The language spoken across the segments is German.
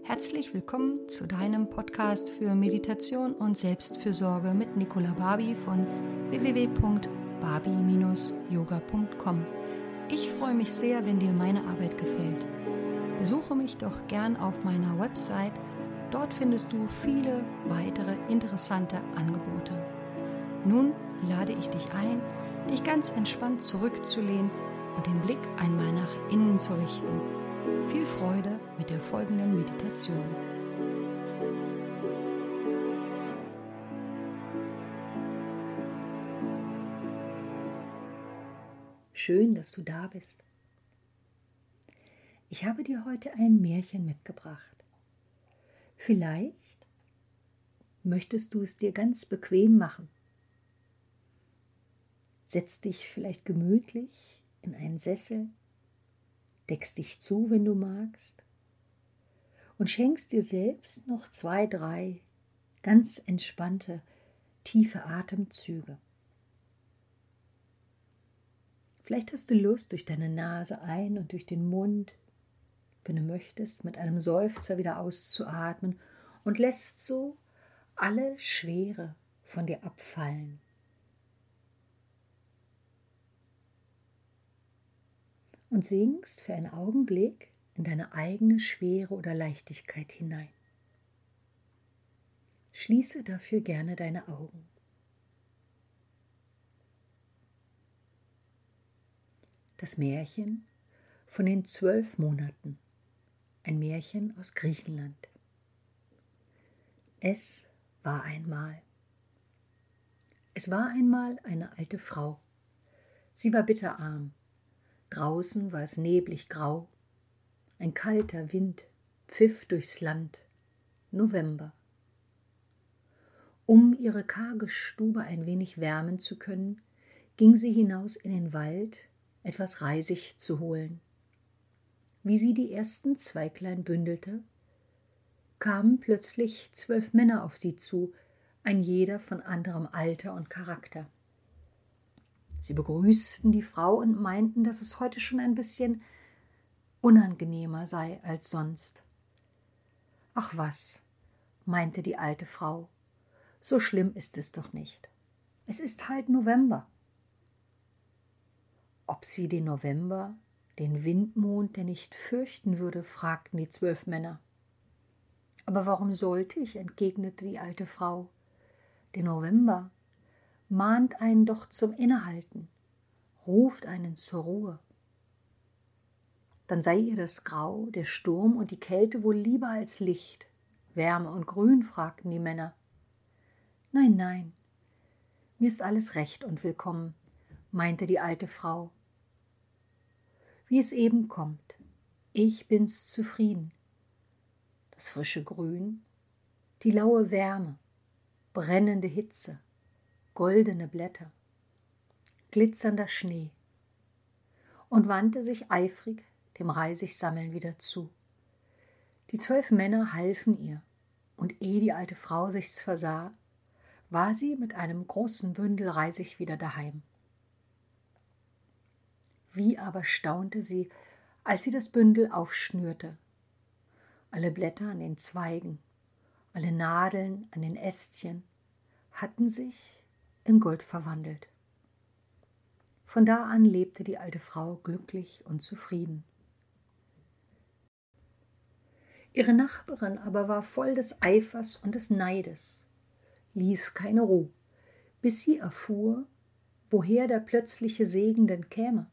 Herzlich willkommen zu deinem Podcast für Meditation und Selbstfürsorge mit Nicola Barbi von www.barbi-yoga.com. Ich freue mich sehr, wenn dir meine Arbeit gefällt. Besuche mich doch gern auf meiner Website. Dort findest du viele weitere interessante Angebote. Nun lade ich dich ein, dich ganz entspannt zurückzulehnen und den Blick einmal nach innen zu richten. Viel Freude mit der folgenden Meditation. Schön, dass du da bist. Ich habe dir heute ein Märchen mitgebracht. Vielleicht möchtest du es dir ganz bequem machen. Setz dich vielleicht gemütlich in einen Sessel, deckst dich zu, wenn du magst, und schenkst dir selbst noch 2, 3 ganz entspannte, tiefe Atemzüge. Vielleicht hast du Lust, durch deine Nase ein- und durch den Mund, wenn du möchtest, mit einem Seufzer wieder auszuatmen und lässt so alle Schwere von dir abfallen. Und sinkst für einen Augenblick in deine eigene Schwere oder Leichtigkeit hinein. Schließe dafür gerne deine Augen. Das Märchen von den 12 Monaten. Ein Märchen aus Griechenland. Es war einmal eine alte Frau. Sie war bitterarm. Draußen war es neblig grau. Ein kalter Wind pfiff durchs Land. November. Um ihre karge Stube ein wenig wärmen zu können, ging sie hinaus in den Wald, etwas Reisig zu holen. Wie sie die ersten Zweiglein bündelte, kamen plötzlich 12 Männer auf sie zu, ein jeder von anderem Alter und Charakter. Sie begrüßten die Frau und meinten, dass es heute schon ein bisschen unangenehmer sei als sonst. Ach was, meinte die alte Frau, so schlimm ist es doch nicht. Es ist halt November. Ob sie den November, den Windmond, denn nicht fürchten würde, fragten die 12 Männer. Aber warum sollte ich, entgegnete die alte Frau. Der November mahnt einen doch zum Innehalten, ruft einen zur Ruhe. Dann sei ihr das Grau, der Sturm und die Kälte wohl lieber als Licht, Wärme und Grün, fragten die Männer. Nein, nein, mir ist alles recht und willkommen, meinte die alte Frau. Wie es eben kommt, ich bin's zufrieden. Das frische Grün, die laue Wärme, brennende Hitze, goldene Blätter, glitzernder Schnee, und wandte sich eifrig dem Reisigsammeln wieder zu. Die 12 Männer halfen ihr, und ehe die alte Frau sich's versah, war sie mit einem großen Bündel Reisig wieder daheim. Wie aber staunte sie, als sie das Bündel aufschnürte. Alle Blätter an den Zweigen, alle Nadeln an den Ästchen hatten sich in Gold verwandelt. Von da an lebte die alte Frau glücklich und zufrieden. Ihre Nachbarin aber war voll des Eifers und des Neides, ließ keine Ruhe, bis sie erfuhr, woher der plötzliche Segen denn käme.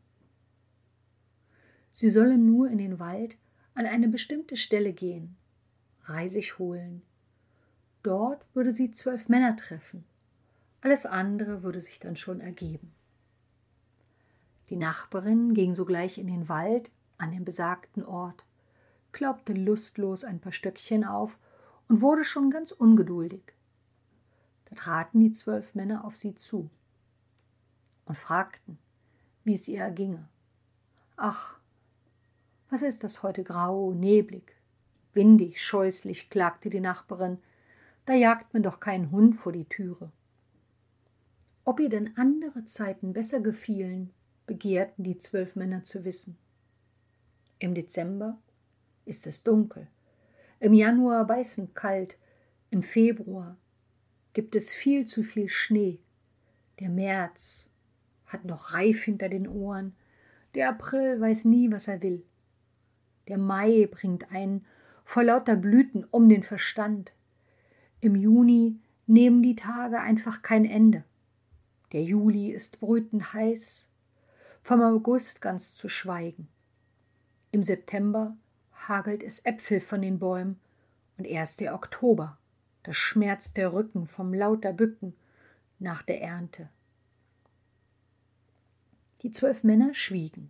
Sie solle nur in den Wald an eine bestimmte Stelle gehen, Reisig holen. Dort würde sie 12 Männer treffen. Alles andere würde sich dann schon ergeben. Die Nachbarin ging sogleich in den Wald an den besagten Ort, klaubte lustlos ein paar Stöckchen auf und wurde schon ganz ungeduldig. Da traten die 12 Männer auf sie zu und fragten, wie es ihr erginge. Ach, was ist das heute grau, neblig, windig, scheußlich, klagte die Nachbarin, da jagt mir doch kein Hund vor die Türe. Ob ihr denn andere Zeiten besser gefielen, begehrten die 12 Männer zu wissen. Im Dezember ist es dunkel, Im Januar beißend kalt, im Februar gibt es viel zu viel Schnee. Der März hat noch Reif hinter den Ohren. Der April weiß nie, was er will. Der Mai bringt einen vor lauter Blüten um den Verstand. Im Juni nehmen die Tage einfach kein Ende. Der Juli ist brütend heiß, vom August ganz zu schweigen. Im September hagelt es Äpfel von den Bäumen und erst der Oktober, da schmerzt der Rücken vom lauter Bücken nach der Ernte. Die 12 Männer schwiegen.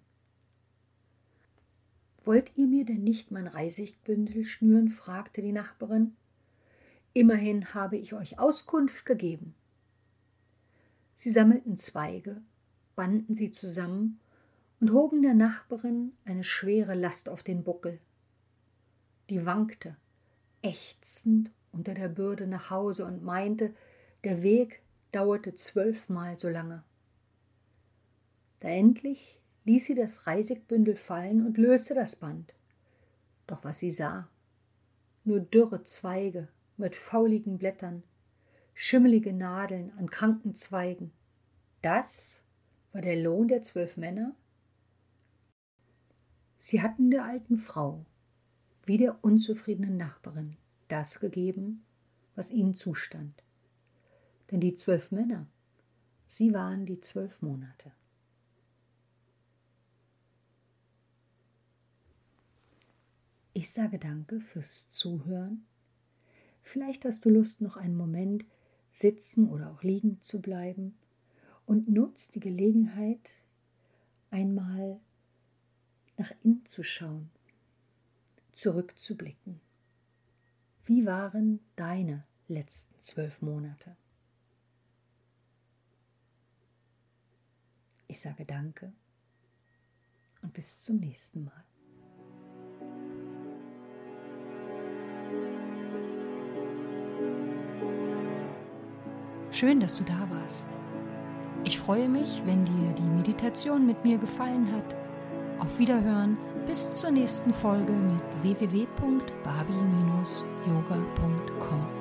»Wollt ihr mir denn nicht mein Reisigbündel schnüren?« fragte die Nachbarin. »Immerhin habe ich euch Auskunft gegeben.« Sie sammelten Zweige, banden sie zusammen und hoben der Nachbarin eine schwere Last auf den Buckel. Die wankte, ächzend unter der Bürde nach Hause und meinte, der Weg dauerte 12-mal so lange. Da endlich ließ sie das Reisigbündel fallen und löste das Band. Doch was sie sah, nur dürre Zweige mit fauligen Blättern, schimmelige Nadeln an kranken Zweigen. Das war der Lohn der 12 Männer? Sie hatten der alten Frau, wie der unzufriedenen Nachbarin, das gegeben, was ihnen zustand. Denn die 12 Männer, sie waren die 12 Monate. Ich sage danke fürs Zuhören. Vielleicht hast du Lust, noch einen Moment sitzen oder auch liegen zu bleiben und nutzt die Gelegenheit, einmal nach innen zu schauen, zurückzublicken. Wie waren deine letzten 12 Monate? Ich sage danke und bis zum nächsten Mal. Schön, dass du da warst. Ich freue mich, wenn dir die Meditation mit mir gefallen hat. Auf Wiederhören, bis zur nächsten Folge mit www.barbie-yoga.com.